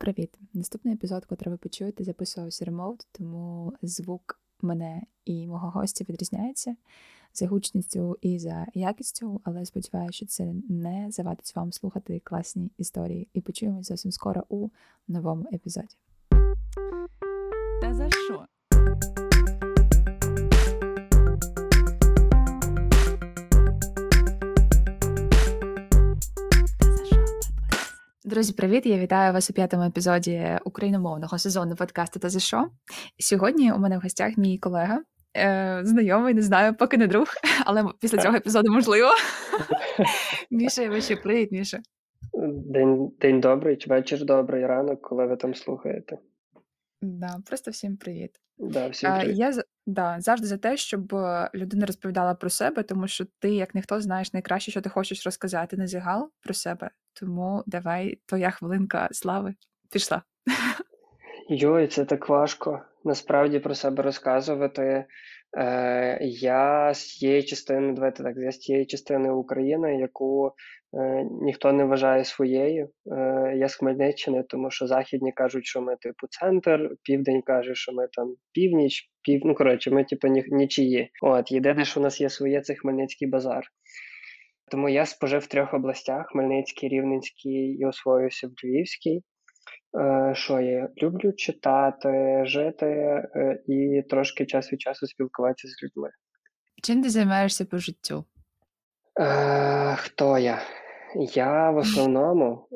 Привіт! Наступний епізод, котрий ви почуєте, записувався ремоут, тому звук мене і мого гостя відрізняється за гучністю і за якістю, але сподіваюся, що це не завадить вам слухати класні історії. І почуємось зовсім скоро у новому епізоді. Та за що? Друзі, привіт! Я вітаю вас у 5-му епізоді україномовного сезону подкасту «Та за що?». Сьогодні у мене в гостях мій колега, знайомий, не знаю, поки не друг, але після цього епізоду можливо. Міша Іващук. Привіт, Міша. День добрий, чи вечір добрий, ранок, коли ви там слухаєте. Да, просто всім привіт. Всім привіт. Я завжди за те, щоб людина розповідала про себе, тому що ти, як ніхто, знаєш найкраще, що ти хочеш розказати на загал про себе. Тому давай, твоя хвилинка слави пішла. Йой, це так важко, насправді, про себе розказувати. Я з тієї частини України, яку ніхто не вважає своєю. Я з Хмельниччини, тому що західні кажуть, що ми типу центр, південь каже, що ми там північ, ми типу нічиї. Єдине, що у нас є своє, це Хмельницький базар. Тому я спожив в 3 областях: Хмельницький, Рівненський і освоївся в Львівській. Що я люблю читати, жити і трошки час від часу спілкуватися з людьми. Чим ти займаєшся по життю? Хто я? Я в основному,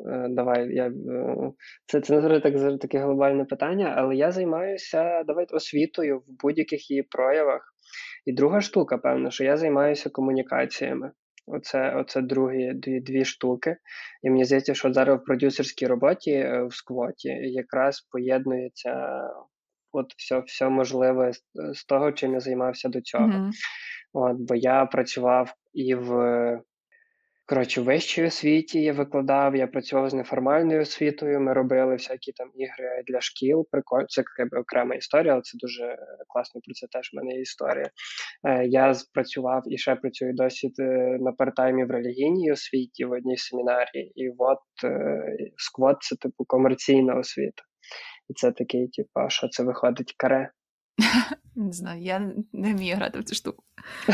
це насправді таке глобальне питання, але я займаюся освітою в будь-яких її проявах. І друга штука, певно, що я займаюся комунікаціями. Оце дві штуки. І мені здається, що зараз в продюсерській роботі в сквоті якраз поєднується все можливе з того, чим я займався до цього. Бо я працював і в вищій освіті, я викладав, я працював з неформальною освітою, ми робили всякі там ігри для шкіл. Прикольно, це окрема історія, але це дуже класно, про це теж в мене є історія. Я працював і ще працюю досі на парт-таймі в релігійній освіті в одній семінарії, і сквот – це типу комерційна освіта. І це такий, що це виходить каре. Не знаю, я не вмію грати в цю штуку.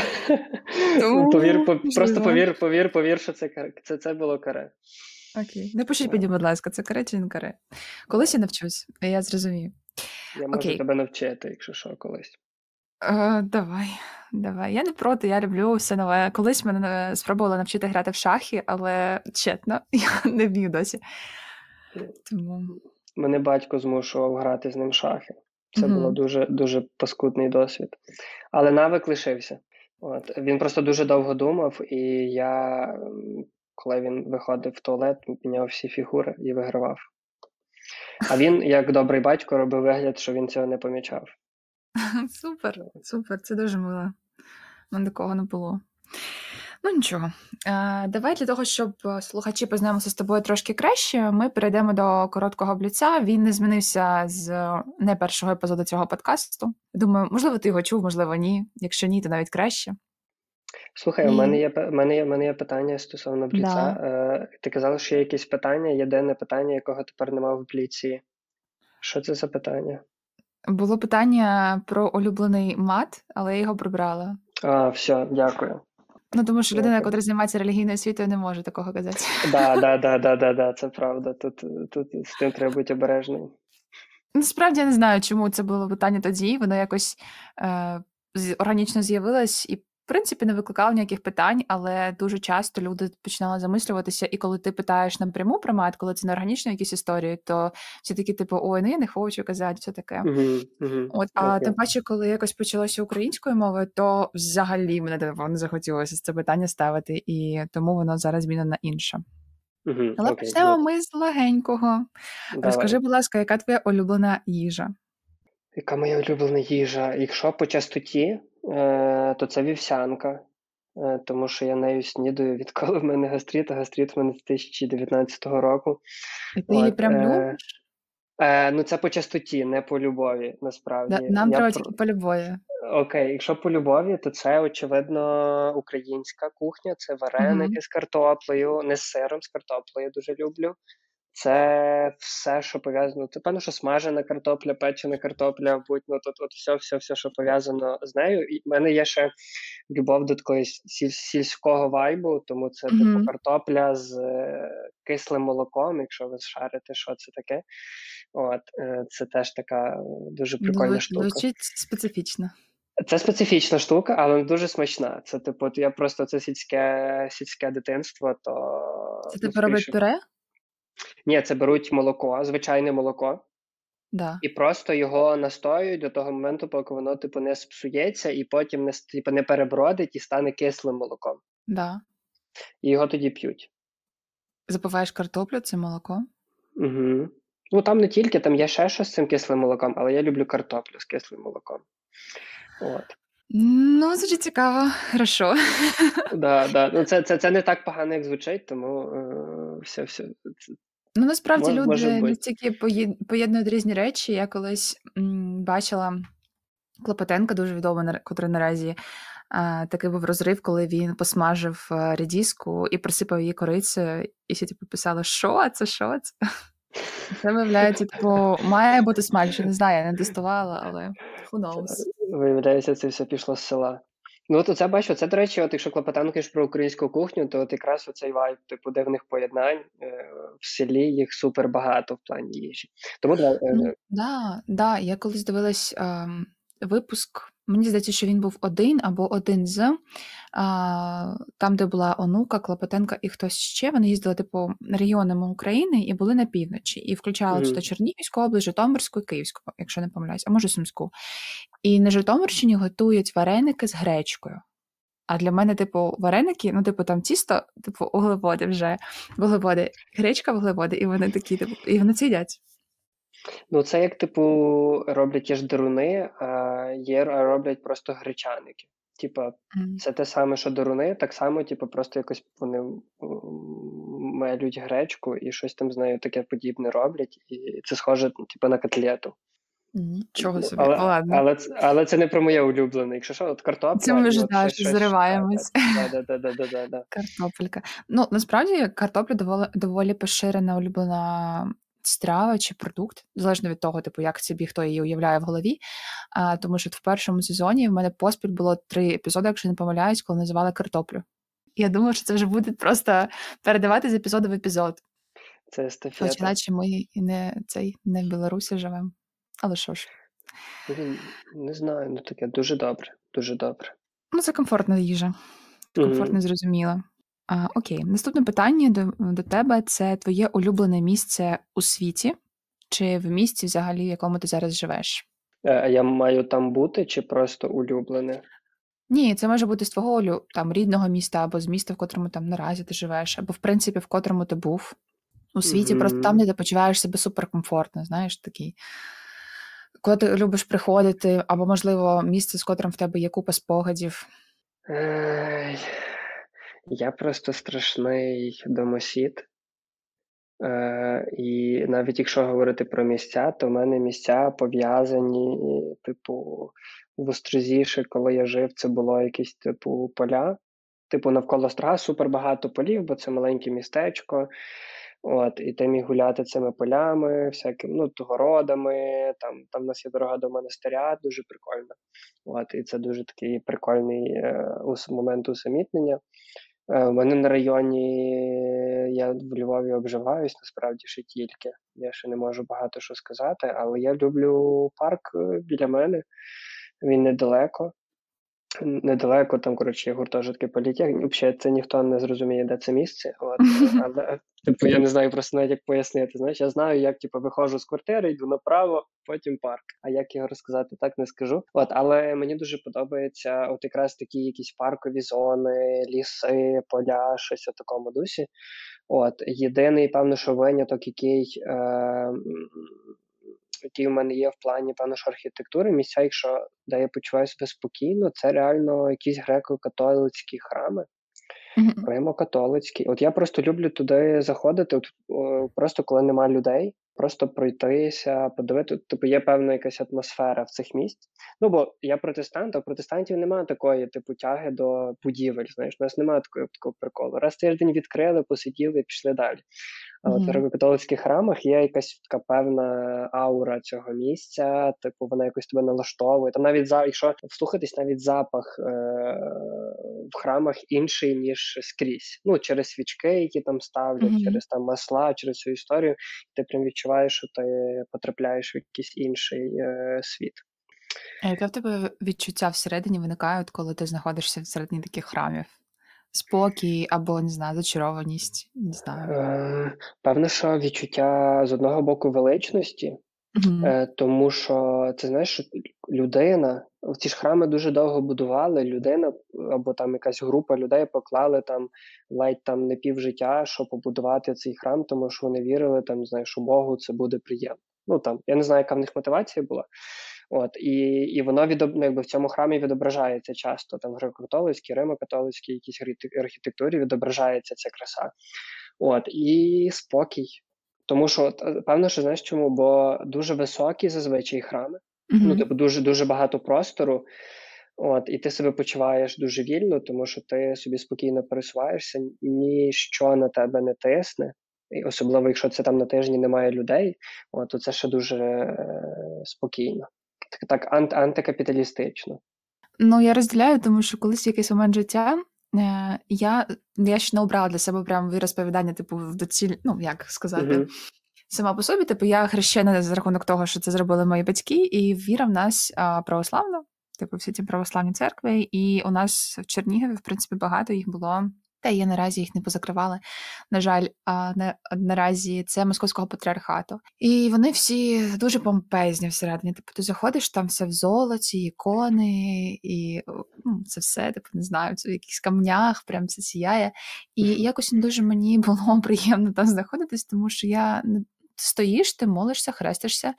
Повір, що це було каре. Окей. Напишіть мені, будь ласка, це каре чи не каре. Колись я навчусь, я зрозумію. Я можу тебе навчити, якщо що, колись. Давай. Я не проти, я люблю все нове. Колись мене спробували навчити грати в шахи, але чесно, я не вмію досі. Тому... Мене батько змушував грати з ним в шахи. Це було дуже, дуже паскудний досвід. Але навик лишився. Він просто дуже довго думав, і я, коли він виходив в туалет, міняв всі фігури і вигравав. А він, як добрий батько, робив вигляд, що він цього не помічав. Супер, це дуже мило. У мене такого не було. Ну, нічого. Давай для того, щоб слухачі познайомилися з тобою трошки краще, ми перейдемо до короткого бліца. Він не змінився з не першого епізоду цього подкасту. Думаю, можливо, ти його чув, можливо, ні. Якщо ні, то навіть краще. Слухай, у мене є питання стосовно бліца. Да. Ти казала, що є якісь питання, єдине питання, якого тепер немає в бліці. Що це за питання? Було питання про улюблений мат, але я його прибрала. Все, дякую. Тому що людина, яка займається релігійною освітою, не може такого казати. Да, це правда. Тут з тим треба бути обережним. Насправді я не знаю, чому це було питання тоді. Воно якось органічно з'явилось і, в принципі, не викликало ніяких питань, але дуже часто люди починали замислюватися, і коли ти питаєш напряму про мат, коли це не органічно якісь історії, то всі такі, ой, я не хочу казати, все таке. А тим паче, коли якось почалося українською мовою, то взагалі мене не захотілося це питання ставити, і тому воно зараз змінено на інше. Але почнемо ми з легенького. Давай. Розкажи, будь ласка, яка твоя улюблена їжа? Яка моя улюблена їжа? Якщо по частоті, то це вівсянка, тому що я нею снідаю, відколи в мене гастрит, а гастрит в мене з 2019 року. І ти її прям любиш? Це по частоті, не по любові, насправді. Нам треба тільки по любові. Окей, якщо по любові, то це, очевидно, українська кухня, це вареники з картоплею, не з сиром, з картоплею я дуже люблю. це все, що пов'язано. Це певно, що смажена картопля, печена картопля, будь-ну тут все, що пов'язано з нею. І в мене є ще любов до такої сільського вайбу, тому це типу Мгм. картопля з кислим молоком, якщо ви шарите, що це таке. От, це теж така дуже прикольна штука. Звучить специфічно. Це специфічна штука, але дуже смачна. Це типу, я просто це сільське дитинство, то Це ну типу роблять скоріше. пюре? Ні, це беруть молоко, звичайне молоко, Да, і просто його настоюють до того моменту, поки воно типу не спсується, і потім не перебродить і стане кислим молоком. да. І його тоді п'ють. Запиваєш картоплю цим молоком? Угу. Ну там не тільки, там є ще щось з цим кислим молоком, але я люблю картоплю з кислим молоком. От. Ну, звучить цікаво. Хорошо. Да. Ну, це не так погано, як звучить, тому все. Ну, насправді Може люди бути. настільки поєднують різні речі. Я колись бачила Клопотенка, дуже відомий, котрий наразі такий був розрив, коли він посмажив редіску і присипав її корицею, і всі типу писали, що це, що це? Це, виявляється, типу, має бути смачно. Не знаю, я не тестувала, але who knows. Виявляється, це все пішло з села. Ну, от оце бачу, це, до речі, от якщо клопотанкаєш про українську кухню, то от якраз оцей вайб, типу, дивних поєднань в селі їх супер багато в плані їжі. Тому давай, Ну, да. Я колись дивилась випуск. Мені здається, що він був один або один з там, де була онука, Клопотенка і хтось ще. Вони їздили типу регіонами України і були на півночі, і включали чи то Чернігівську область, Житомирську і Київську, якщо не помиляюсь, а може Сумську. І на Житомирщині готують вареники з гречкою. А для мене, типу, вареники, ну, типу, там тісто, типу, вуглеводи вже, вуглеводи, гречка, вуглеводи, і вони такі, типу, і вони це їдять. Ну, це як, типу, роблять є ж деруни, а роблять просто гречаники. Типа, Мгм. це те саме, що деруни, так само, типу, просто якось вони мелють гречку і щось там з нею таке подібне роблять, і це схоже, типу, на котлету. Нічого Ну, собі, ладно. але це не про моє улюблене. Якщо що, от Це картопля ми і вже, от да, щось, щось зариваємось. да. Картопелька. Ну, насправді, картопля доволі поширена улюблена страва чи продукт, залежно від того, типу, як собі хто її уявляє в голові. Тому що в першому сезоні в мене поспіль було 3 епізоди, якщо не помиляюсь, коли називали картоплю. Я думаю, що це вже буде просто передавати з епізоду в епізод. Це Хоч естафета. іначе ми і не в Білорусі живемо. Але що ж. Не знаю, ну таке дуже добре, дуже добре. Ну, це комфортна їжа. Комфортно, зрозуміло. Окей, наступне питання до тебе: це твоє улюблене місце у світі чи в місті взагалі, в якому ти зараз живеш? А я маю там бути чи просто улюблене? Ні, це може бути з твого там рідного міста або з міста, в котрому там наразі ти живеш, або в принципі, в котрому ти був у світі, просто там, де ти почуваєш себе суперкомфортно, знаєш, такий. Коли ти любиш приходити, або, можливо, місце, з котрим в тебе є купа спогадів. Я просто страшний домосід. І навіть якщо говорити про місця, то в мене місця пов'язані, типу, в Острозі, коли я жив, це було якісь, типу, поля. Типу, навколо Острога супер багато полів, бо це маленьке містечко. От, і ти міг гуляти цими полями, всякими, городами. Там у нас є дорога до монастиря, дуже прикольна. От, і це дуже такий прикольний момент усамітнення. У мене на районі, я в Львові обживаюсь, насправді ще тільки. Я ще не можу багато що сказати, але я люблю парк біля мене. Він недалеко. Недалеко, там, коротше, є гуртожитки політехніки. Взагалі, це ніхто не зрозуміє, де це місце. От, але, типу, я не знаю просто навіть, як пояснити. Знаєш, я знаю, як типу, виходжу з квартири, йду направо, потім парк. А як його розказати, так не скажу. От, але мені дуже подобається от якраз такі якісь паркові зони, ліси, поля, щось у такому дусі. От, єдиний, певно, що виняток, який в мене є в плані, певно, що архітектури, місця, якщо де я почуваю себе спокійно, це реально якісь греко-католицькі храми, римо-католицькі. От я просто люблю туди заходити, просто коли нема людей, просто пройтися, подивити. Типу, є певна якась атмосфера в цих місць. Ну, бо я протестант, а у протестантів немає такої, типу, тяги до будівель, знаєш, у нас немає такого приколу. Раз тиждень відкрили, посиділи, пішли далі. А от в Мгм. греко-католицьких храмах є якась така певна аура цього місця, типу вона якось тебе налаштовує. Там навіть якщо вслухатись, навіть запах в храмах інший, ніж скрізь. Ну, через свічки, які там ставлять, Мгм. через там масла, через цю історію, ти прям відчуваєш, що ти потрапляєш в якийсь інший світ. А яке в тебе відчуття всередині виникає, от коли ти знаходишся всередині таких храмів? Спокій або, не знаю, зачарованість, не знаю. Певно, що відчуття з одного боку величності, Мгм. тому що це знаєш, що людина, ці ж храми дуже довго будували, людина або там якась група людей поклали там ледь там не півжиття, щоб побудувати цей храм, тому що вони вірили там, знаєш, що Богу це буде приємно. Ну там я не знаю, яка в них мотивація була. От і воно ну, якби в цьому храмі відображається часто. Там в греко-католицькій, римо-католицькій, якійсь архітектурі відображається ця краса. От і спокій. Тому що певно, що знаєш чому? Бо дуже високі зазвичай храми. Ну, Мгм. типу, дуже багато простору. От, і ти себе почуваєш дуже вільно, тому що ти собі спокійно пересуваєшся, ніщо на тебе не тисне. І особливо, якщо це там на тижні немає людей, от, то це ще дуже спокійно. Так антикапіталістично. Ну, я розділяю, тому що колись в якийсь момент життя я ще не обрала для себе прям віросповідання, типу, в доціль, ну, як сказати, Угу. сама по собі, типу, я хрещена за рахунок того, що це зробили мої батьки, і віра в нас православна, типу, всі ці православні церкви, і у нас в Чернігові, в принципі, багато їх було. Та є наразі їх не позакривали. На жаль, наразі це московського патріархату. І вони всі дуже помпезні всередині. Типу, ти заходиш, там все в золоті, ікони, і ну, це все, типу, не знаю, це в якихось камнях, прям все сіяє. І якось не дуже мені було приємно там знаходитись, тому що ти стоїш, ти молишся, хрестишся,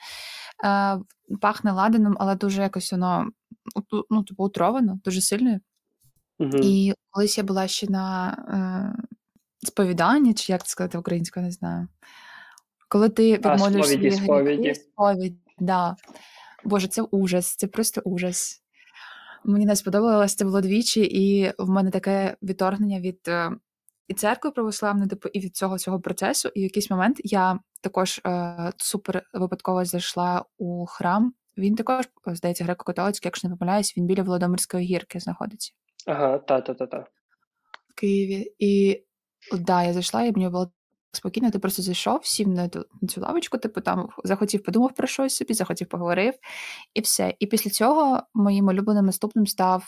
пахне ладаном, але дуже якось воно ну, типу, утровано, дуже сильно. Угу. І колись я була ще на сповіданні, чи як це сказати українською, не знаю. Коли ти А відмолюєш сповіді, свої гріхи, сповіді. сповідь, да. Боже, це ужас, це просто ужас. Мені не сподобалось, це було двічі, і в мене таке відторгнення від і церкви православної, типу, і від цього процесу. І в якийсь момент я також супер випадково зайшла у храм. Він також, здається, греко-католицький, якщо не помиляюсь, він біля Володимирської гірки знаходиться Ага, та. в Києві. І от, да, я зайшла, і мені було спокійно. Ти просто зайшов, сів на цю лавочку, типу там захотів, подумав про щось собі, захотів, поговорив, і все. І після цього моїм улюбленим наступним став.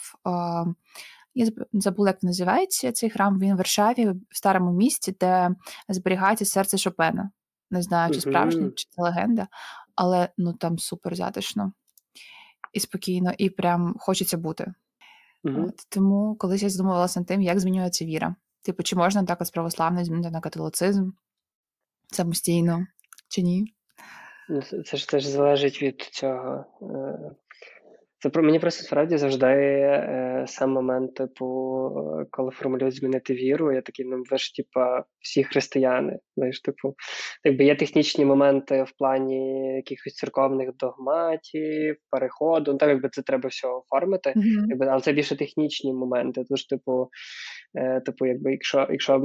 Я забула, як називається цей храм. Він в Варшаві, в старому місті, де зберігається серце Шопена. Не знаю, чи справжнє, Угу. чи це легенда, але ну там супер затишно і спокійно, і прям хочеться бути. Угу. От, тому колись я задумувалася над тим, як змінюється віра. Типу, чи можна так з православної змінити на католицизм самостійно, чи ні? Ну, це ж залежить від цього. Це про мені просто справді завжди сам момент, типу, коли формулюють змінити віру, я такий, ну ви ж типа всі християни. Знаєш, типу, якби є технічні моменти в плані якихось церковних догматів, переходу, ну так якби це треба все оформити, Мгм. якби, але це більше технічні моменти. Тож, типу, якби якщо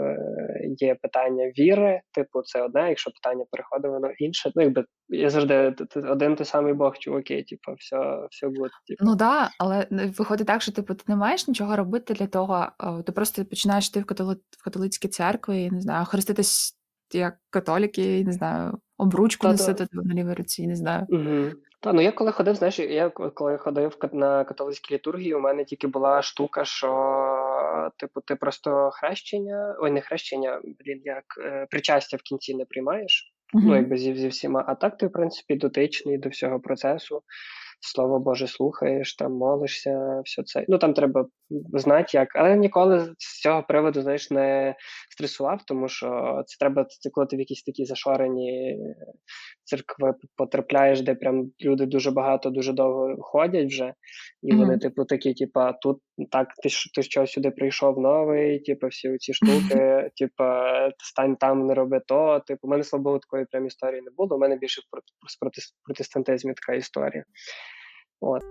є питання віри, типу, це одне, якщо питання переходу, воно інше. Ну, якби я завжди один той самий Бог, чуваки, типу, все гуд, типу. Ну да, але виходить так, що типу, ти не маєш нічого робити для того, ти просто починаєш йти в католицькі церкви, і, не знаю, хреститись як католіки, і, не знаю, обручку Та-та. носити на лівій руці, не знаю. Угу. Та, ну я коли ходив, знаєш, я коли ходив на католицькі літургії, у мене тільки була штука, що типу ти просто хрещення, ой, не хрещення, як причастя в кінці не приймаєш. Ну, Угу. якби зі всіма. А так ти, в принципі, дотичний до всього процесу. Слово Боже слухаєш, там молишся, все це. Ну там треба знати як. Але ніколи з цього приводу, знаєш, не стресував, тому що це треба, це коли ти в якісь такі зашорені церкви потрапляєш, де прям люди дуже багато, дуже довго ходять вже, і вони, Угу. типу, такі, типа, тут так, ти що сюди прийшов новий, типу, всі ці штуки, типу, стань там, не роби то. Типу, у мене, слава Богу, такої прям історії не було. У мене більше в протестантизмі така історія. От.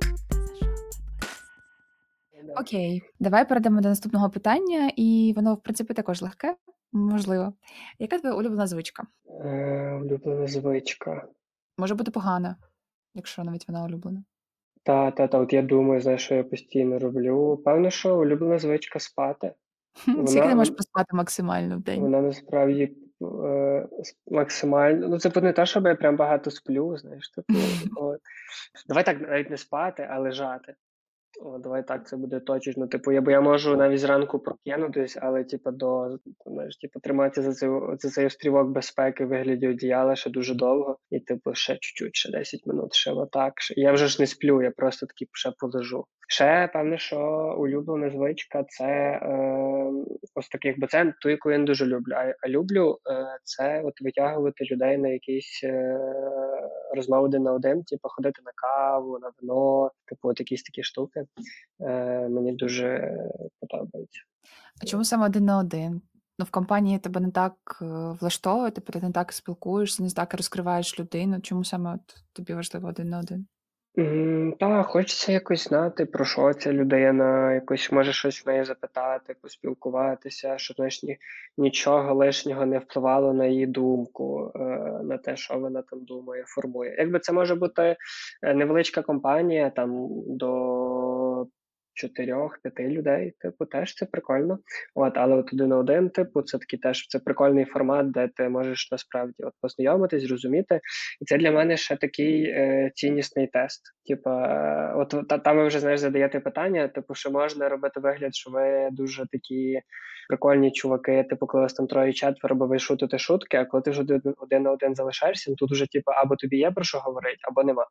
Окей, давай перейдемо до наступного питання, і воно, в принципі, також легке. Можливо. Яка твоя улюблена звичка? Улюблена звичка. Може бути погана, якщо навіть вона улюблена. От я думаю, знаєш, що я постійно роблю. Певно, що улюблена звичка спати. Скільки ти Вона можеш вон поспати максимально в день? вона насправді, максимально ну, це не те, щоб я прям багато сплю, знаєш, от. Давай так, навіть не спати, а лежати. О, давай так, це буде точечно. Типу, я можу навіть зранку прокинутись, але знаєш, триматися за цей острівок безпеки в вигляді одіяла ще дуже довго. І типу, ще чуть-чуть, ще 10 минут, ще отак. Я вже ж не сплю, я просто такий ще полежу. Ще певне, що улюблена звичка це ось таких, бо це ту, яку я не дуже люблю. А люблю це от витягувати людей на якісь розмови один на один, типу ходити на каву, на вино, типу, от якісь такі штуки. Мені дуже подобається. А чому саме один на один? Ну, в компанії тебе не так влаштовує, типу ти не так спілкуєшся, не так розкриваєш людину. Чому саме от тобі важливо один на один? Та, хочеться якось знати, про що ця людина, якось може щось в неї запитати, поспілкуватися, щоб знаєш, нічого лишнього не впливало на її думку, на те, що вона там думає, формує. Якби це може бути невеличка компанія, там до 4-5 людей, типу, теж це прикольно. Але от один на один, типу, це такий теж це прикольний формат, де ти можеш насправді от познайомитись, зрозуміти. І це для мене ще такий ціннісний тест. Типа, там ви вже знаєш, задаєте питання, типу, що можна робити вигляд, що ви дуже такі прикольні чуваки, типу, коли вас там троє-четверо, бо ви шутите шутки, а коли ти вже один на один залишаєшся, тут вже типу, або тобі є про що говорити, або нема.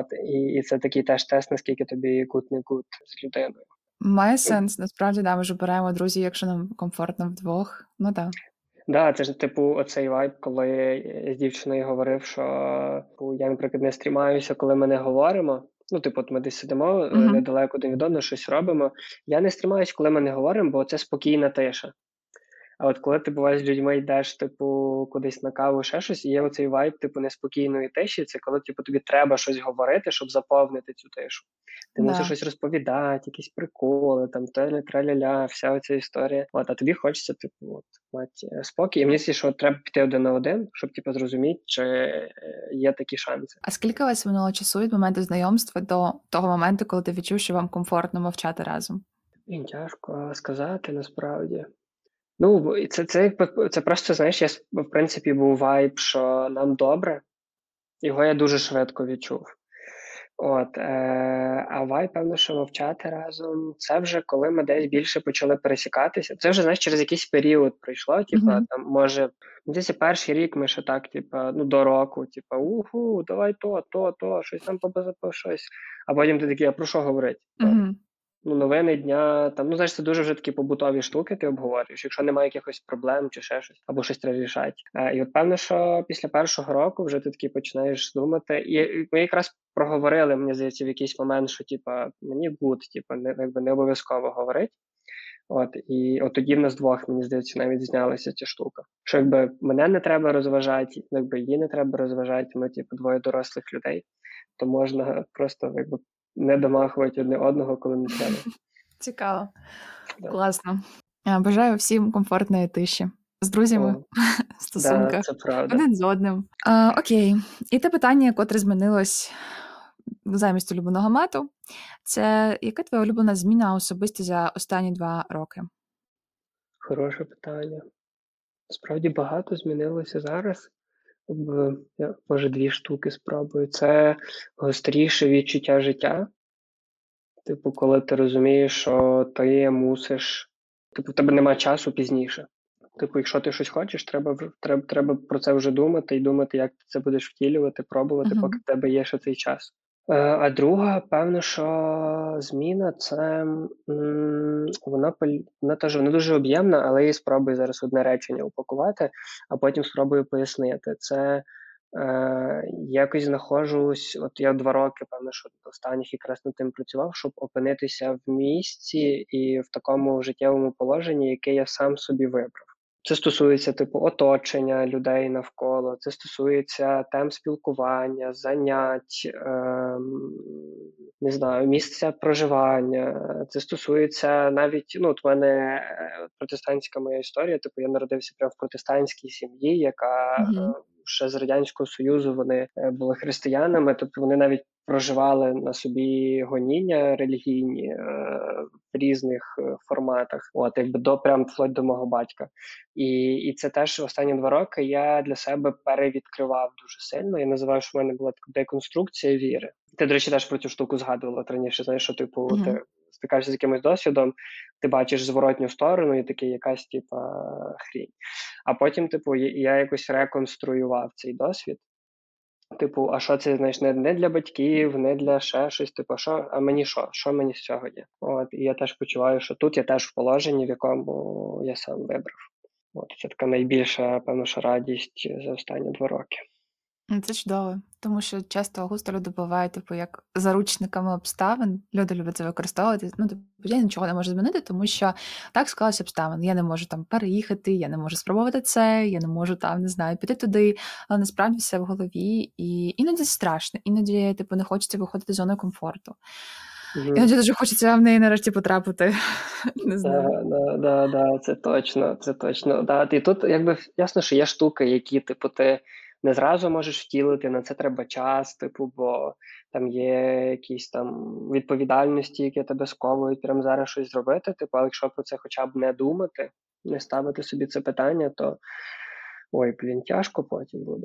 І це такий теж тест, наскільки тобі гуд не гуд з людиною. Має сенс, насправді, да, ми ж обираємо друзів, якщо нам комфортно вдвох. Ну так. Да, це ж типу оцей вайб, коли я з дівчиною говорив, що я, наприклад, не стрімаюся, коли ми не говоримо. Ну, типу, от ми десь сидимо недалеко один від одного, щось робимо. Я не стрімаюсь, коли ми не говоримо, бо це спокійна тиша. А от коли ти буваєш з людьми, йдеш, типу, кудись на каву, ще щось, і є оцей вайб, типу, неспокійної тиші, це коли типу, тобі треба щось говорити, щоб заповнити цю тишу. Ти мусиш Да. щось розповідати, якісь приколи, там траля-ля, вся оця історія. А тобі хочеться, типу, мати спокій. І мені здається, що треба піти один на один, щоб типу, зрозуміти, чи є такі шанси. А скільки у вас минуло часу від моменту знайомства до того моменту, коли ти відчув, що вам комфортно мовчати разом? Тяжко сказати насправді. Ну, це просто, знаєш, в принципі, був вайб, що нам добре. Його я дуже швидко відчув. А вайб, певно, що мовчати разом. Це вже коли ми десь більше почали пересікатися. Це вже, знаєш, через якийсь період пройшло. Типа, там, може, десь перший рік ми ще так, типа, ну, до року, типа, давай то, щось там щось. А потім ти такий, а про що говорити? Ну, новини дня, там, ну, знаєш, це дуже вже такі побутові штуки ти обговорюєш, якщо немає якихось проблем чи ще щось, або щось треба рішати. І от певно, що після першого року вже ти такий починаєш думати. І ми якраз проговорили, мені здається, в якийсь момент, що типа мені гуд, типа, не обов'язково говорити. І от тоді в нас двох, мені здається, навіть знялася ця штука. Що якби мене не треба розважати, якби її не треба розважати, ми, типу, двоє дорослих людей, то можна просто якби не домахувати одне одного, коли не треба. Цікаво. Да. Класно. Бажаю всім комфортної тиші. З друзями, в стосунках. Да, це правда. Один з одним. Окей. І те питання, котре змінилось замість улюбленого мету, це яка твоя улюблена зміна особисто за останні 2 роки? Хороше питання. Справді багато змінилося зараз. Я, може, 2 штуки спробую. Це гостріше відчуття життя. Типу, коли ти розумієш, що ти мусиш, типу, в тебе немає часу пізніше. Типу, якщо ти щось хочеш, треба про це вже думати і думати, як ти це будеш втілювати, пробувати, поки в тебе є ще цей час. А друга, певно, що зміна це вона теж не дуже об'ємна, але я її спробую зараз одне речення упакувати, а потім спробую пояснити. Це якось знаходжусь, от я 2 роки, певно, що останніх якраз над тим працював, щоб опинитися в місці і в такому життєвому положенні, яке я сам собі вибрав. Це стосується типу оточення людей навколо, це стосується тем спілкування, занять, не знаю, місця проживання. Це стосується навіть, ну, от в мене протестантська моя історія, типу я народився прямо в протестантській сім'ї, яка Мгм. ще з Радянського Союзу вони були християнами, тобто вони навіть проживали на собі гоніння релігійні в різних форматах, от якби до прям вплоть до мого батька. І це теж останні 2 роки я для себе перевідкривав дуже сильно. Я називаю, що в мене була така деконструкція віри. Ти, до речі, теж про цю штуку згадувала раніше. Знаєш, що типу Мгм. ти стикаєшся з якимось досвідом, ти бачиш зворотню сторону, і такий якась типа хрінь. А потім, типу, я якось реконструював цей досвід. Типу, а що це, знаєш, не для батьків, не для ще щось, типу, що, а мені що? Що мені з цього є? От, і я теж почуваю, що тут я теж в положенні, в якому я сам вибрав. От, це така найбільша, певно, що радість за останні 2 роки. Це чудово, тому що часто густо люди бувають, типу, як заручниками обставин. Люди люблять це використовувати. Ну, типу, я нічого не можу змінити, тому що так склалися обставини. Я не можу там переїхати, я не можу спробувати це, я не можу там, не знаю, піти туди. Але насправді все в голові. І іноді страшно, іноді, типу, не хочеться виходити з зони комфорту. Іноді дуже хочеться в неї нарешті потрапити. Не знаю. Да, це точно, це точно. Да, і тут якби ясно, що є штуки, які, типу, ти не зразу можеш втілити, на це треба час, типу, бо там є якісь там відповідальності, які тебе сковують прямо зараз щось зробити. Типу, але якщо про це хоча б не думати, не ставити собі це питання, то ой, блін, тяжко потім буде.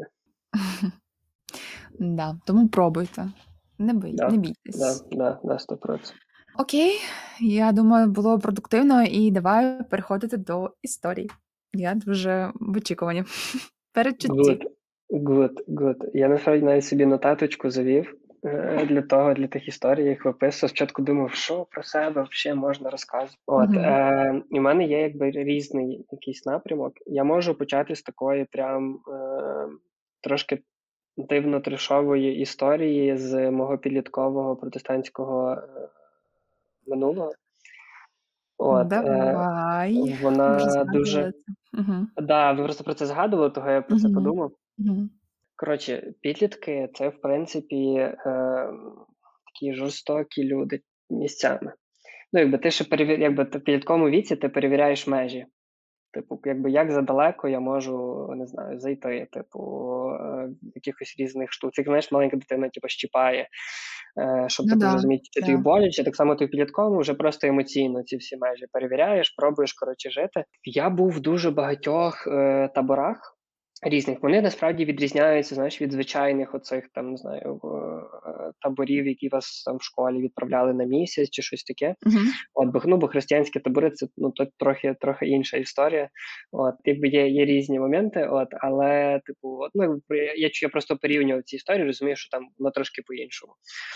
Да, тому пробуйте. Не Да, бійтесь. 100%. Окей, я думаю, було продуктивно, і давай переходити до історій. Я дуже в очікуванні. Передчутті. Good. Я насправді навіть собі нотаточку завів для тих історій, я їх виписував. Спочатку думав, що про себе взагалі можна розказувати. Мгм. І в мене є якби різний якийсь напрямок. Я можу почати з такої прям трошки дивно-трешової історії з мого підліткового протестантського минулого. Давай. Може, Вона згадувала дуже. це. Мгм. Да, ви просто про це згадували, того я про це Мгм. подумав. Мгм. Коротше, підлітки це, в принципі, такі жорстокі люди місцями. Ну, якби ти ще якби ти в підлітковому віці ти перевіряєш межі. Типу, якби як задалеко я можу, не знаю, зайти, типу, якихось різних штук. Як знаєш, маленька дитина, типу, щіпає, щоб Ну типу да, зрозуміти, чи тобі да. боляче. Так само ти в підлітковому вже просто емоційно ці всі межі перевіряєш, пробуєш, коротше, жити. Я був в дуже багатьох таборах. Різних. Вони насправді відрізняються, знаєш, від звичайних оцих там, не знаю, таборів, які вас там в школі відправляли на місяць чи щось таке. Мгм. Бо християнські табори це то трохи інша історія. Якби є різні моменти, але типу, я просто порівнював ці історії, розумію, що там воно трошки по-іншому.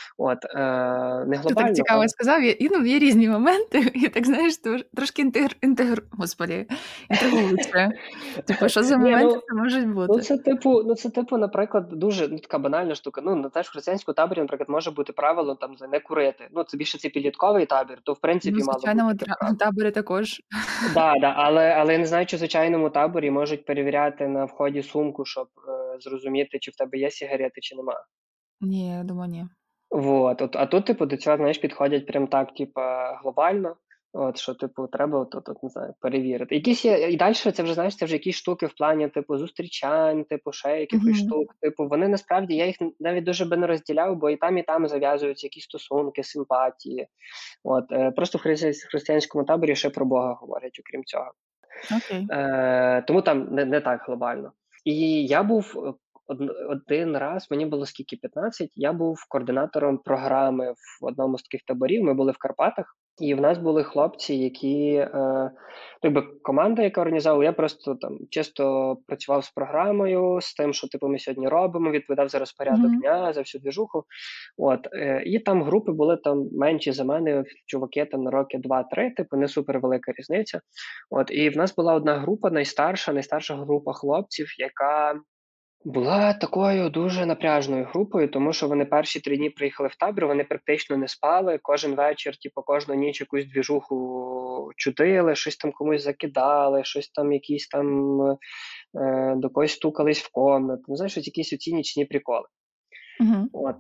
Не Ти так глобально, цікаво сказав, є різні моменти, і так, знаєш, трошки Господи, інтригуюче. Типу, що за Ні, моменти це можуть бути? це типу, наприклад, дуже така банальна штука. Теж в християнському таборі, наприклад, може бути правило там не курити. Це більше цей підлітковий табір, то в Ну, в принципі мало звичайному бути таке правило. таборі також. Але я не знаю, чи в звичайному таборі можуть перевіряти на вході сумку, щоб зрозуміти, чи в тебе є сигарети, чи нема. Ні, я думаю, ні. А тут, типу, до цього, знаєш, підходять прям так, типа, глобально. Що, типу, треба не знаю, перевірити. Якісь є, і далі це вже, знаєш, це вже якісь штуки в плані, типу, зустрічань, типу, ще якихось Мгм. штук. Типу, вони насправді, я їх навіть дуже би не розділяв, бо і там зав'язуються якісь стосунки, симпатії. Просто в християнському таборі ще про Бога говорять, окрім цього. Окей. Тому там не так глобально. І я був один раз, мені було скільки 15, я був координатором програми в одному з таких таборів. Ми були в Карпатах, і в нас були хлопці, які команда, яка організовувала, я просто там чисто працював з програмою, з тим, що типу ми сьогодні робимо, відповідав за розпорядок Мгм. дня, за всю двіжуху. І там групи були там менші за мене, чуваки там на роки 2-3, типу не супер велика різниця. І в нас була одна група, найстарша група хлопців, яка була такою дуже напряжною групою, тому що вони перші 3 дні приїхали в табір, вони практично не спали, кожен вечір, типу, кожну ніч якусь двіжуху чудили, щось там комусь закидали, щось там якісь там до когось стукались в комнату, знаєш, якісь оці нічні приколи. Мгм.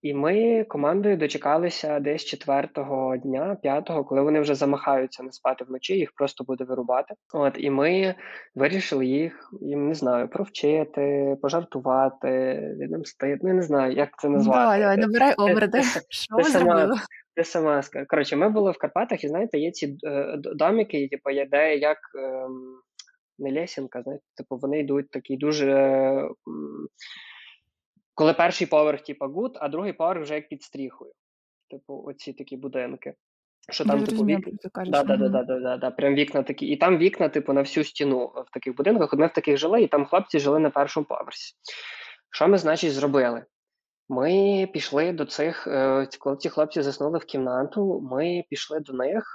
І ми командою дочекалися десь 4-го дня, 5-го, коли вони вже замахаються не спати вночі, їх просто буде вирубати. От, і ми вирішили їм, не знаю, провчити, пожартувати, відомстити. Ну, я не знаю, як це Ну, давай, назвати. давай, набирай Ти, оберти. ти, Що ти ви сама, зробили? ти сама скажи. Коротше, ми були в Карпатах, і знаєте, є ці домики, типу, є де як не лесінка, знаєте, типу, вони йдуть такі дуже. Коли перший поверх, типу, гуд, а другий поверх вже як під стріхою. Типу, оці такі будинки. Що Я там, типу, зрозуміла, вікна. про що ти кажеш. Да. Прям вікна такі. І там вікна, типу, на всю стіну в таких будинках. От ми в таких жили, і там хлопці жили на першому поверсі. Що ми, значить, зробили? Ми пішли до цих, коли ці хлопці заснули в кімнату, ми пішли до них.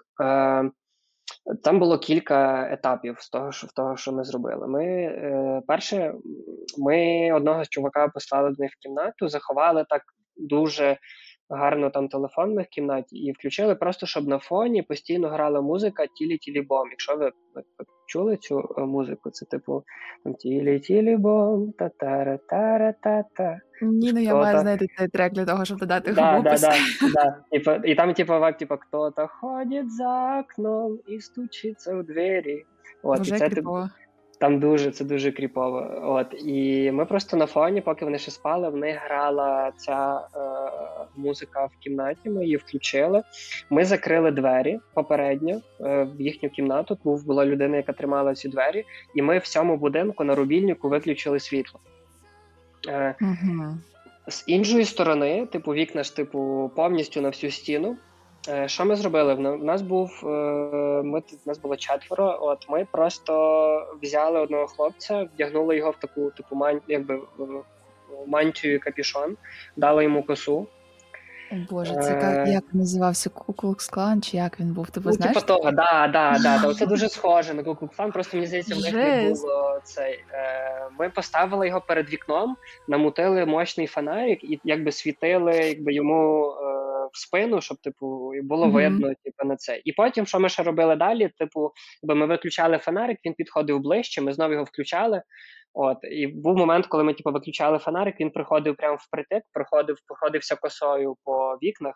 Там було кілька етапів з того, що ми зробили. Перше, ми одного з чувака послали до них в кімнату, заховали так дуже гарно там телефон в них в кімнаті і включили просто, щоб на фоні постійно грала музика «Тілі-тілі-бом». Якщо ви чули цю музику, це типу там «Тілі-тілі-бом, та-та-ра-та-ра-та-та». Ні, ну я маю знайти цей трек для того, щоб додати його в опис. Да. И там типа кто-то ходит за окном и стучится в двері. От, Вже і це кріпово. там це дуже кріпово. От, і ми просто на фоні, поки вони ще спали, в них грала ця музика в кімнаті, ми її включили. Ми закрили двері попередньо в їхню кімнату. Була людина, яка тримала ці двері, і ми в цьому будинку на рубільнику виключили світло. Угу. З іншої сторони, типу, вікна ж типу повністю на всю стіну. Що ми зробили? У нас нас було 4. От ми просто взяли одного хлопця, вдягнули його в таку типу мантію і капюшон, дали йому косу. О Боже, це як називався Ку-Клукс-Клан, чи як він був? Ти знаєш? Типу того, да. Це дуже схоже на Ку-Клукс-Клан, просто мені здається, в них не було цей. Ми поставили його перед вікном, намутили мощний фонарик і якби світили йому в спину, щоб типу було видно, типу, на це. І потім, що ми ще робили далі? Типу, ми виключали фонарик, він підходив ближче, ми знову його включали. От, і був момент, коли ми типу виключали фонарик, він приходив прямо впритик, проходився косою по вікнах,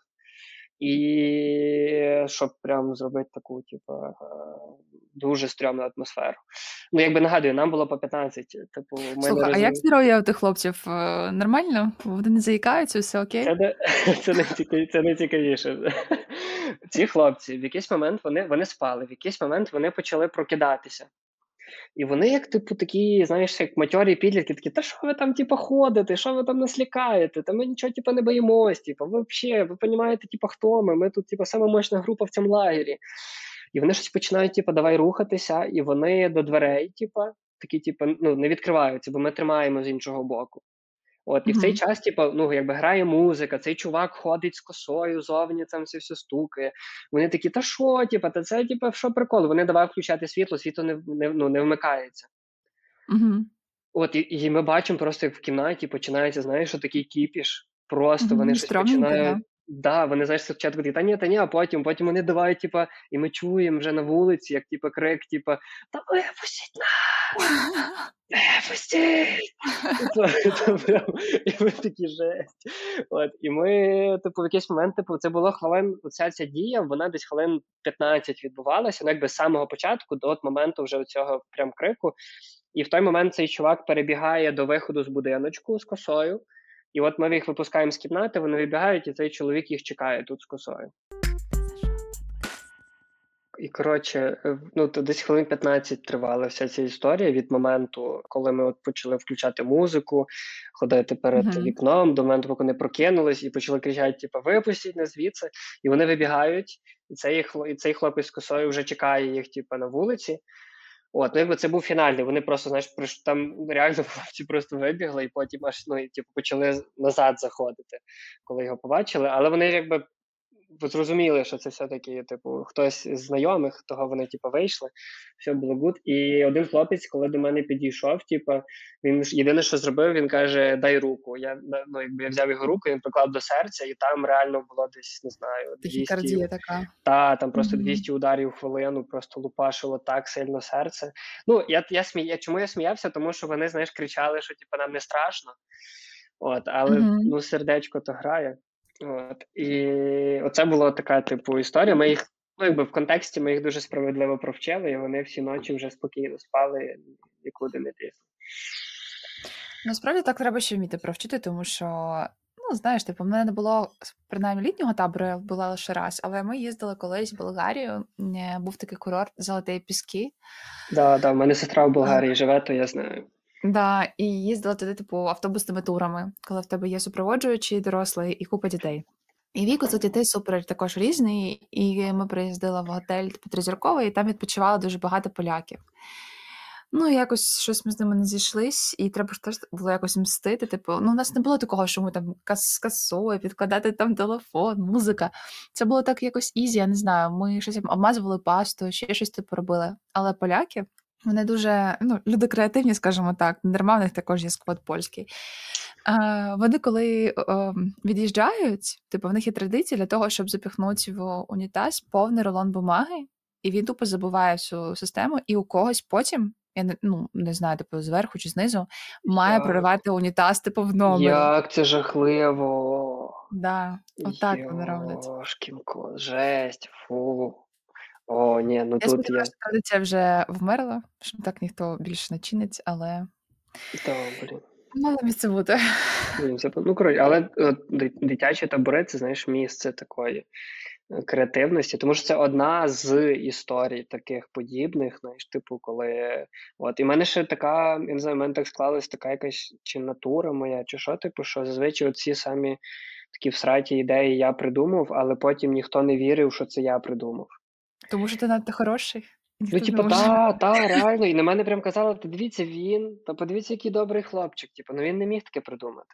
і щоб прям зробити таку, типу, дуже стрьомну атмосферу. Ну, якби нагадую, нам було по 15. Типу, ми Слухай, а як здоров'я у тих хлопців? Нормально? Вони не заїкаються, все окей? Це найцікавіше. Ці хлопці в якийсь момент вони спали, в якийсь момент вони почали прокидатися. І вони, як типу, такі, знаєш, як матьорі підлітки, такі, та що ви там, типу, ходите, що ви там нас лякаєте, та ми нічого, типу, не боїмось, типу, ви взагалі, ви розумієте, типу, хто ми тут, типу, сама мощна група в цьому лагері. І вони щось починають, типу, давай рухатися, і вони до дверей, типу, такі, типу, ну, не відкриваються, бо ми тримаємо з іншого боку. От, і в цей час, типу, ну, якби грає музика, цей чувак ходить з косою зовні, там все стукає. Вони такі, та що, типу, та це, типу, що прикол? Вони давай включати світло не вмикається. От, і ми бачимо просто, як в кімнаті починається, знаєш, такий кіпіш. Просто вони щось починають. Да, вони, знаєш, спочатку такі, та ні, а потім вони давай, типа, і ми чуємо вже на вулиці, як типа крик, типа, та випустіть нас! Випустіть! І ми такі жесть. От, і ми, типу, в якийсь момент, типу, це було хвилин, ця дія, вона десь хвилин 15 відбувалася, ну, якби з самого початку до от моменту вже цього прям крику. І в той момент цей чувак перебігає до виходу з будиночку з косою. І от ми їх випускаємо з кімнати, вони вибігають, і цей чоловік їх чекає тут з косою. І, коротше, ну, то десь хвилин 15 тривала вся ця історія від моменту, коли ми от почали включати музику, ходити перед вікном, до моменту, поки вони прокинулись і почали кричати, типу, випустіть нас звідси. І вони вибігають, і цей хлопець з косою вже чекає їх, типу, на вулиці. От, ну якби це був фінальний. Вони просто, знаєш, там реально хлопці просто вибігли, і потім аж почали назад заходити, коли його побачили. Але вони якби зрозуміли, що це все-таки, типу, хтось з знайомих, того вони, типу, вийшли, все було гуд. І один хлопець, коли до мене підійшов, типу, він єдине, що зробив, він каже, дай руку. Я взяв його руку, він приклав до серця, і там реально було десь, не знаю, 200... Тахікардія така. Там просто 200 ударів в хвилину, просто лупашило так сильно серце. Ну, чому я сміявся? Тому що вони, знаєш, кричали, що, типу, нам не страшно. Але Мгм. ну, сердечко то грає. І оце була така, типу, історія. Ми їх, ну, якби в контексті ми їх дуже справедливо провчили, і вони всі ночі вже спокійно спали, нікуди не лізли. Насправді так треба ще вміти провчити, тому що, ну, знаєш, типу, в мене не було принаймні літнього табору, я була лише раз, але ми їздили колись в Болгарію, був такий курорт Золоті Піски. Да, в мене сестра в Болгарії живе, то я знаю. Да, і їздила туди, типу, автобусними турами, коли в тебе є супроводжуючий дорослий і купа дітей. І вік у дітей супер також різний, і ми приїздили в готель типу, тризірковий, і там відпочивало дуже багато поляків. Ну, якось щось ми з ними не зійшлись, і треба ж теж було якось мстити. Типу, ну, у нас не було такого, що ми там з касою, підкладати там телефон, музика. Це було так якось ізі, я не знаю. Ми щось обмазували пасту, ще щось типу робили. Але поляки, вони дуже, ну, люди креативні, скажімо так, не дарма в них також є сквот польський. Вони коли від'їжджають, типу, в них є традиція для того, щоб запихнути в унітаз повний рулон бумаги, і він тупо забуває всю систему, і у когось потім, я не знаю, типу, зверху чи знизу, має Як, проривати унітаз, типу, в номері. як це жахливо. Да, отак вони роблять. Йошкінко, жесть, фу. О, ні, ну Я тут сподіваюся, я. що традиція вже вмерла, що так ніхто більше не чинить, але Та, блін. мало місце бути. Ну, коротше, але дитячі табори, це, знаєш, місце такої креативності, тому що це одна з історій таких подібних, знаєш, типу, коли. І в мене ще така, я не знаю, в мене так склалась така якась чи натура моя, чи що, типу, що зазвичай оці самі такі всраті ідеї я придумав, але потім ніхто не вірив, що це я придумав. Тому що ти надто хороший, і Ну, ніхто не типу, може. реально, і на мене прям казали, та дивіться, та подивіться, який добрий хлопчик, типу, ну він не міг таке придумати.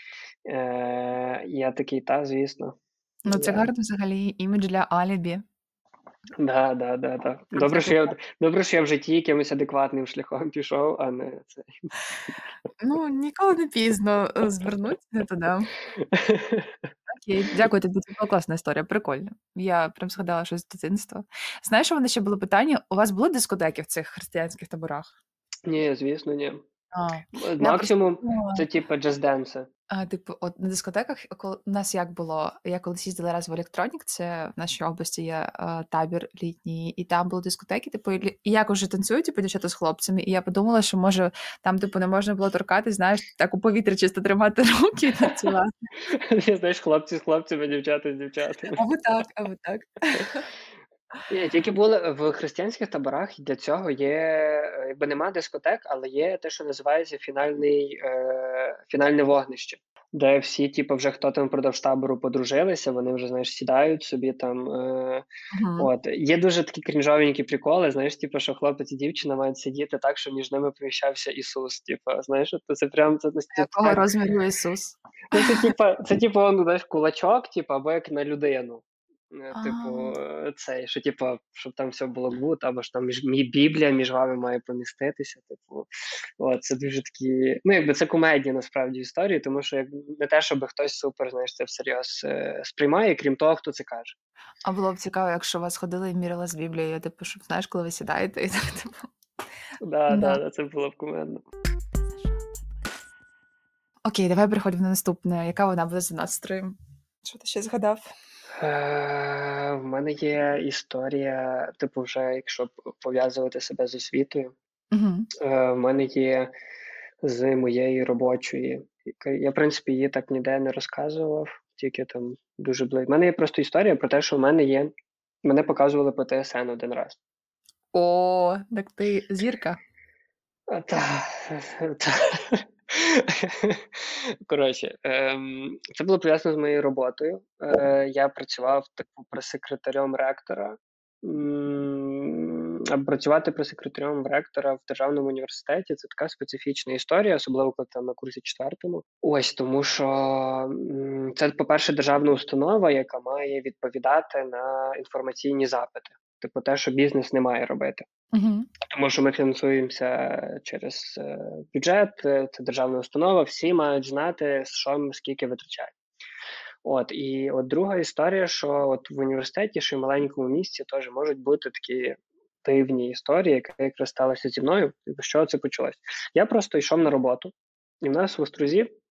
Я такий, звісно. Ну, це Я... гарно взагалі імідж для алібі. Да. Про всяк Добре, що я в житті якимось адекватним шляхом пішов, а не це. Ну, ніколи не пізно звернути не туди. Окей, дякую тобі, це була класна історія, прикольно. Я прям згадала щось з дитинства. Знаєш, що в мене ще було питання? У вас були дискотеки в цих християнських таборах? Ні, звісно, ні. А, я просто Максимум думала, це типу джаз-денси. типу, от на дискотеках, у нас як було? Я колись їздила раз в Електронік, це в нашій області є табір літній, і там були дискотеки, типу, і як уже танцюють, типу, дівчата з хлопцями, і я подумала, що може там, типу, не можна було торкати, знаєш, так у повітрі чисто тримати руки і танцювати. Знаєш, хлопці з хлопцями, дівчата з дівчатами. А ви так. Ні, тільки були в християнських таборах, і для цього є, якби нема дискотек, але є те, що називається фінальне вогнище, де всі, типу, вже хто там впродовж табору подружилися, вони вже, знаєш, сідають собі там. Мгм. Є дуже такі крінжовенькі приколи, знаєш, типу, що хлопець і дівчина мають сидіти так, що між ними поміщався Ісус. Типу, знаєш, то це прям це Якого розміру Ісус? Ну, ну, знаєш, кулачок, типу, або як на людину. Типу, що, типу, щоб там все було гуд, або ж там Біблія між вами має поміститися. Типу, це дуже такі. Ну, якби це комедія насправді історії, тому що не те, щоб хтось супер, знаєш, це всерйоз сприймає, крім того, хто це каже. А було б цікаво, якщо вас ходили і міряли з Біблією, типу, щоб, знаєш, коли ви сідаєте, і так, типу. Да. Це було б кумедно. Окей, давай переходимо на наступне. Яка вона буде за настроєм? Що ти ще згадав? В мене є історія, типу, вже якщо пов'язувати себе з освітою. Угу. В мене є з моєї робочої. Я, в принципі, її так ніде не розказував, тільки там дуже близько. У мене є просто історія про те, що в мене мене показували по ТСН один раз. О, так ти зірка. Та. Коротше, це було пов'язано з моєю роботою. Я працював типу прес-секретарем ректора. Працювати прес-секретарем ректора в державному університеті це така специфічна історія, особливо коли там на курсі 4-му. Тому що це, по-перше, державна установа, яка має відповідати на інформаційні запити. Типу те, що бізнес не має робити. Угу. Тому що ми фінансуємося через бюджет, це державна установа, всі мають знати, що скільки витрачають. І друга історія, що в університеті, що в маленькому місці теж можуть бути такі дивні історії, яка якраз сталася зі мною, з чого це почалось. Я просто йшов на роботу, і в нас в Острозі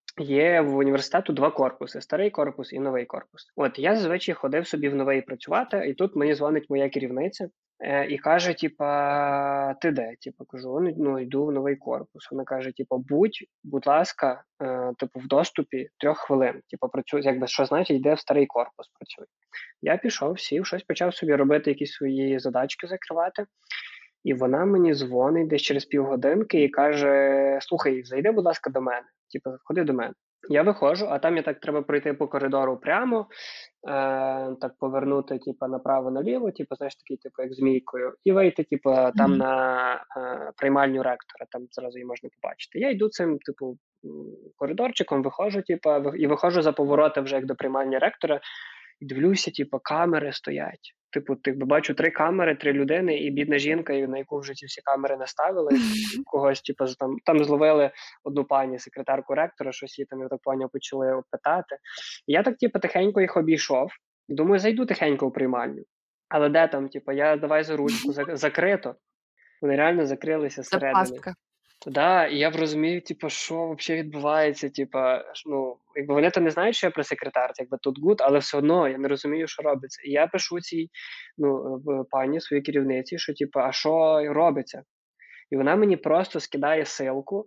є в університету 2 корпуси: старий корпус і новий корпус. От я зазвичай ходив собі в новий працювати, і тут мені дзвонить моя керівниця, і каже: типа, ти де? Типу, кажу: ну, йду в новий корпус. Вона каже: типу, будь ласка, типу, в доступі 3 хвилин. Типу, працюй, якби що значить, йде в старий корпус, працюй. Я пішов, сів, щось почав собі робити, якісь свої задачки закривати. І вона мені дзвонить десь через півгодинки і каже: слухай, зайди, будь ласка, до мене. Типу, ходи до мене. Я виходжу, а там я так треба пройти по коридору прямо, так повернути, типу, направо-наліво, типу, знаєш, такий, типу, як змійкою, і вийти, типу, там Мгм. на приймальню ректора, там зразу її можна побачити. Я йду цим, типу, коридорчиком, виходжу, типу, і виходжу за повороти вже як до приймальні ректора, і дивлюся, типу, камери стоять. Типу, бачу 3 камери, 3 людини, і бідна жінка, на яку вже ці всі камери наставили, когось, типу, там зловили одну пані, секретарку ректора, щось її там, я так поняв, почали питати. І я так, типу, тихенько їх обійшов. Думаю, зайду тихенько в приймальню. Але де там, типу, я давай за ручку, закрито. Вони реально закрилися Це зсередини. пастка. Да, і я розумію, типу, що взагалі відбувається. Ну, якби вони то не знають, що я прес-секретар, якби тут гуд, але все одно я не розумію, що робиться. І я пишу цій пані, своїй керівниці, що типу, а що робиться? І вона мені просто скидає ссылку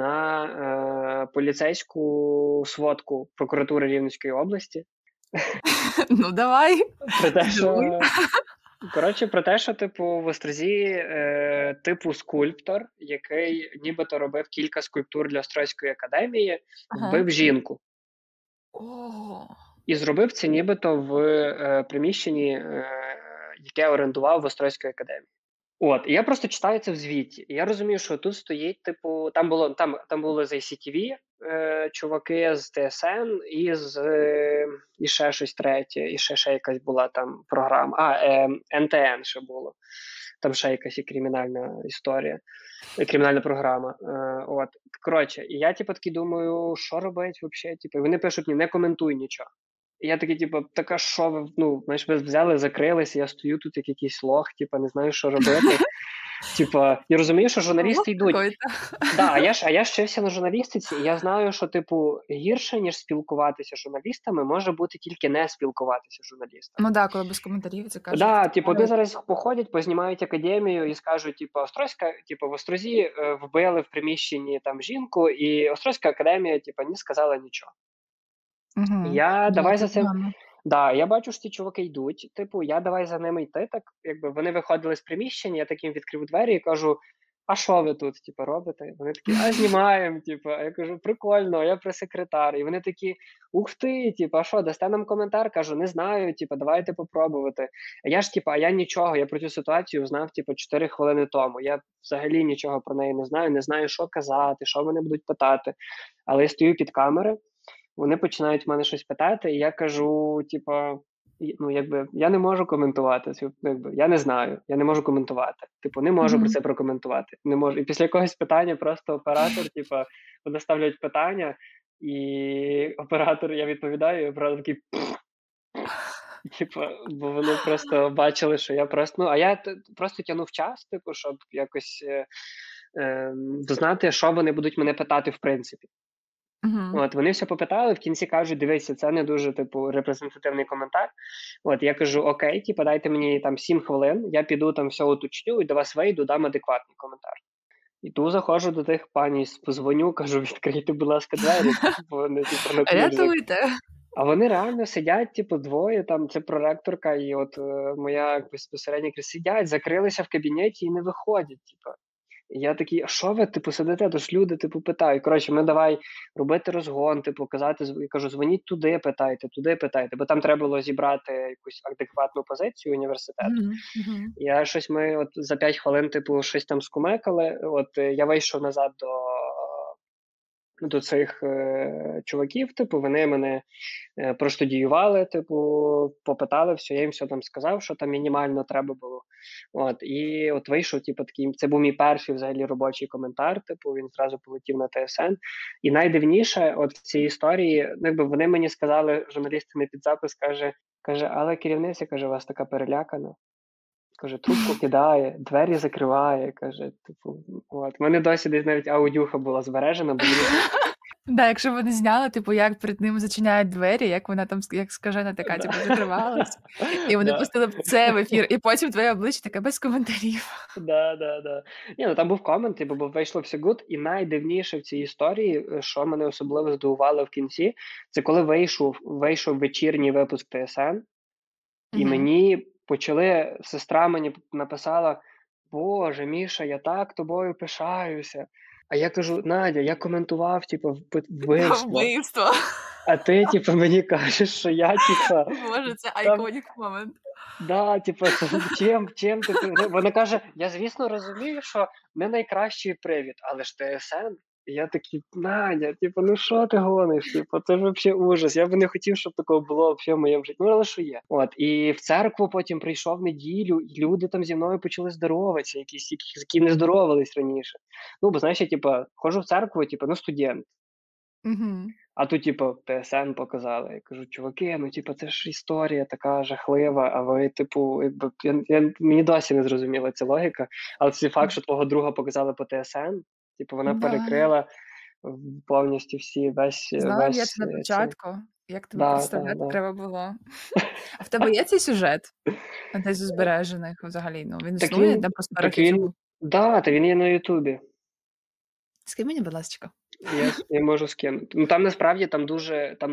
на поліцейську сводку прокуратури Рівненської області. Ну, давай. Про те, Дируй. про те, що типу в Острозі типу скульптор, який нібито робив кілька скульптур для Острозької академії, Ага. вбив жінку. О. І зробив це нібито в приміщенні, яке орендував в Острозької академії. От, і я просто читаю це в звіті. І я розумію, що тут стоїть, типу, там були з ICTV, чуваки з ТСН і ще щось третє, і ще якась була там програма. НТН ще було. Там ще якась і кримінальна історія, кримінальна програма. От. Коротше, і я, типу, такий думаю, що робить взагалі? Типу, і вони пишуть: ні, не коментуй нічого. І я такий, типу, така, що ви, ну, знаєш, ви взяли, закрилися, я стою тут як якийсь лох, типу, не знаю, що робити. Типа, я розумію, що Лох журналісти йдуть. какой-то. Да, а я ж вчився на журналістиці, і я знаю, що, типу, гірше, ніж спілкуватися з журналістами, може бути тільки не спілкуватися з журналістами. Ну да, коли без коментарів це кажуть. Да, типу, вони зараз походять, познімають академію і скажуть, типу, в Острозі вбили в приміщенні там жінку, і Острозька академія, типу, не сказала нічого. Угу. Я Да, давай це за цим. погано. Да, я бачу, що ці чуваки йдуть, типу, я давай за ними йти, так, якби вони виходили з приміщення, я таким відкрив двері і кажу: а що ви тут, типу, робите? Вони такі: а знімаємо, типу. А я кажу: прикольно, я прес-секретар. І вони такі: ух ти, типу, а що, дасте нам коментар? Кажу: не знаю, типу, давайте попробувати. А я ж, типу, я нічого, я про цю ситуацію знав, типу, 4 хвилини тому. Я взагалі нічого про неї не знаю, що казати, що вони будуть питати. Але я стою під камери, вони починають в мене щось питати, і я кажу, типа, ну, якби, я не можу коментувати, якби, я не знаю, я не можу коментувати. Типу, не можу про Мгм. це прокоментувати. Не можу. І після якогось питання просто оператор, типа, вони ставлять питання, і оператор, я відповідаю, і оператор такий, типа, бо вони просто бачили, що я просто, ну, а я просто тягнув час, типу, щоб якось знати, що вони будуть мене питати, в принципі. Мгм. От, вони все попитали, в кінці кажуть: дивися, це не дуже, типу, репрезентативний коментар. От, я кажу: окей, типу, дайте мені там 7 хвилин, я піду там все уточню і до вас вийду, дам адекватний коментар. І тут заходжу до тих пані, позвоню, кажу: відкрийте, будь ласка, двері, бо вони, типу, на ключ Рятуйте. А вони реально сидять, типу, двоє, там, це проректорка і от моя безпосередньо сидять, закрилися в кабінеті і не виходять, типу. І я такий: а що ви, типу, сидите? Тож люди, типу, питають. Коротше, ми давай робити розгон, типу, казати, я кажу: дзвоніть туди, питайте, бо там треба було зібрати якусь адекватну позицію університету. Мгм. Мгм. Ми от за 5 хвилин, типу, щось там скумекали. От я вийшов назад до цих чуваків, типу, вони мене проштудіювали, типу, попитали все, я їм все там сказав, що там мінімально треба було. От, і от вийшов, типу, такий, це був мій перший взагалі робочий коментар, типу, він зразу полетів на ТСН. І найдивніше, от в цій історії, ну, якби вони мені сказали, журналісти під запис, каже, але керівниця, каже, у вас така перелякана. Каже, трубку кидає, двері закриває, каже, типу, от. У мене досі десь навіть аудюха була збережена, бо Да, якщо вони зняли, типу, як перед ним зачиняють двері, як вона там, як скажена така, Да. типу, закривалась, і вони Да. пустили б це в ефір, і потім твоє обличчя таке без коментарів. Да. Ні, ну там був комент, типу, бо вийшло все good, і найдивніше в цій історії, що мене особливо здивувало в кінці, це коли вийшов вечірній випуск ТСН, і Мгм. сестра мені написала: "Боже, Міша, я так тобою пишаюся". А я кажу: "Надя, я коментував, типу, вбивство, Вбивство. а ти, типу, мені кажеш, що я, типу, Боже, це там iconic момент. да, типу, чим ти вона каже: "Я, звісно, розумію, що не найкращий привід, але ж ТСН". І я такий: "Надя, типу, ну що ти гониш? Типу, це ж вообще ужас. Я би не хотів, щоб такого було вообще в моєму житті". Ну, але що є. От, і в церкву потім прийшов неділю, і люди там зі мною почали здороватися, якісь, які не здоровались раніше. Ну, бо знаєш, я, типу, ходжу в церкву, типу, ну, студент. Мгм. А тут, типу, ТСН показали. Я кажу: "Чуваки, ну, типу, це ж історія така жахлива, а ви, типу, якби мені досі не зрозуміла ця логіка. Але цей факт, що твого друга показали по ТСН, типу, вона Да. перекрила повністю весь Знала б я весь це на цей. початку, як тобі Да. представляти треба було. А в тебе є цей сюжет? Десь у збережених взагалі? Ну, він Так існує, він де просто так він перехитрили? да, та він є на "Ютубі". Скинь мені, будь ласочка. Я можу скинути. Ну, там насправді там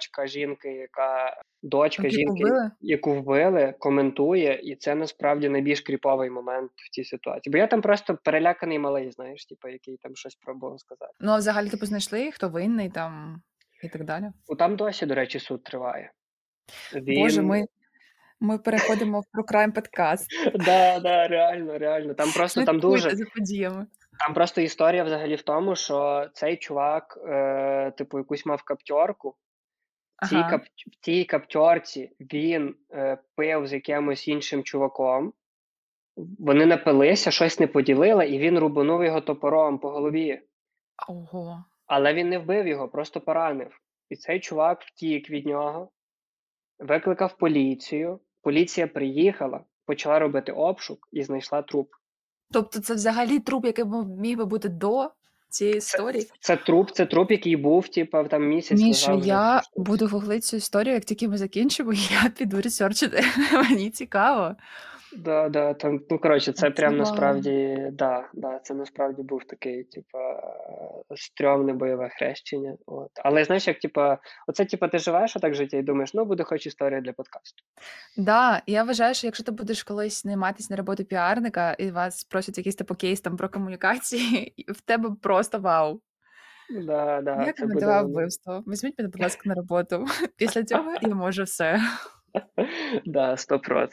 дочка Яку жінки, вбили? яку вбили, коментує, і це насправді найбільш кріповий момент в цій ситуації. Бо я там просто переляканий малий, знаєш, типу, який там щось пробував сказати. Ну, а взагалі, типу, знайшли, хто винний там і так далі? Ну, там досі, до речі, суд триває. Боже, Він ми переходимо в True Crime подкаст. да, реально. Слідкуйте за подіями. Там просто історія взагалі в тому, що цей чувак, типу, якусь мав каптьорку. Ага. В тій каптьорці він, пив з якимось іншим чуваком. Вони напилися, щось не поділили, і він рубанув його топором по голові. Ого. Але він не вбив його, просто поранив. І цей чувак втік від нього, викликав поліцію. Поліція приїхала, почала робити обшук і знайшла труп. Тобто це взагалі труп, який міг би бути до цієї Це історії? це труп, який був, типу, там місяць Міша, лежав вже в цій я штуці. буду гуглити цю історію, як тільки ми закінчимо, я піду ресерчити. Мені цікаво. Да, там, ну, коротше, це Це прям вау. насправді, це насправді був такий, типа, стрьомне бойове хрещення. От. Але знаєш, як оце, ти живеш отак життя і думаєш, ну, буде хоч історія для подкасту. Да, я вважаю, що якщо ти будеш колись найматись на роботу піарника і вас просять якийсь типу кейс там про комунікації, і в тебе просто вау. Да, Я це буде коментував воно. вбивство. Візьміть мене, будь ласка, на роботу. Після цього я можу все. Да, 100%.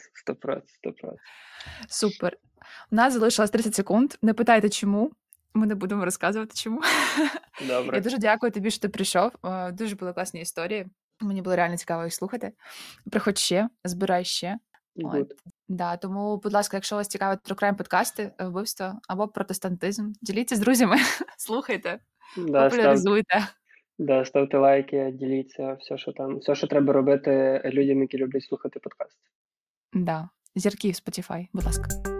Супер. У нас залишилось 30 секунд. Не питайте, чому. Ми не будемо розказувати, чому. Я Добре. дуже дякую тобі, що ти прийшов. Дуже були класні історії. Мені було реально цікаво їх слухати. Приходь ще, збирай ще. От. Good. Да, тому, будь ласка, якщо вас цікавить True Crime подкасти, вбивства або протестантизм, діліться з друзями, слухайте, Да, популяризуйте. ставте лайки, діліться, все, що треба робити людям, які люблять слухати подкасти. Да. Зірки в Spotify, будь ласка.